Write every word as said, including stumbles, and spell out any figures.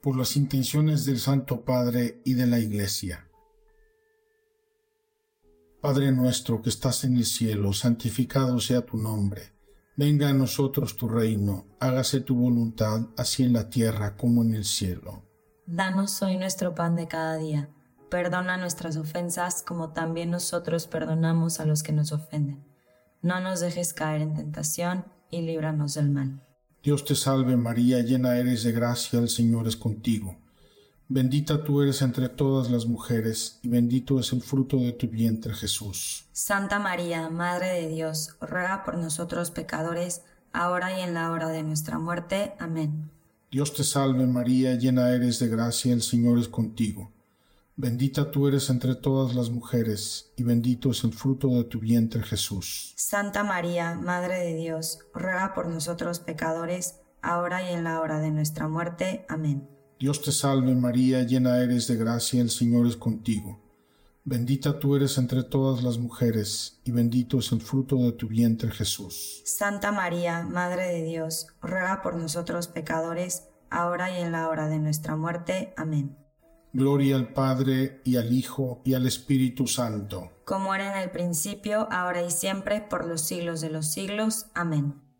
por las intenciones del Santo Padre y de la Iglesia. Padre nuestro que estás en el cielo, santificado sea tu nombre. Venga a nosotros tu reino, hágase tu voluntad, así en la tierra como en el cielo. Danos hoy nuestro pan de cada día. Perdona nuestras ofensas como también nosotros perdonamos a los que nos ofenden. No nos dejes caer en tentación y líbranos del mal. Dios te salve María, llena eres de gracia, el Señor es contigo. Bendita tú eres entre todas las mujeres, y bendito es el fruto de tu vientre, Jesús. Santa María, Madre de Dios, ruega por nosotros pecadores, ahora y en la hora de nuestra muerte. Amén. Dios te salve María, llena eres de gracia, el Señor es contigo. Bendita tú eres entre todas las mujeres, y bendito es el fruto de tu vientre, Jesús. Santa María, Madre de Dios, ruega por nosotros pecadores, ahora y en la hora de nuestra muerte. Amén. Dios te salve María, llena eres de gracia, el Señor es contigo. Bendita tú eres entre todas las mujeres, y bendito es el fruto de tu vientre, Jesús. Santa María, Madre de Dios, ruega por nosotros pecadores, ahora y en la hora de nuestra muerte. Amén. Gloria al Padre, y al Hijo, y al Espíritu Santo. Como era en el principio, ahora y siempre, por los siglos de los siglos. Amén.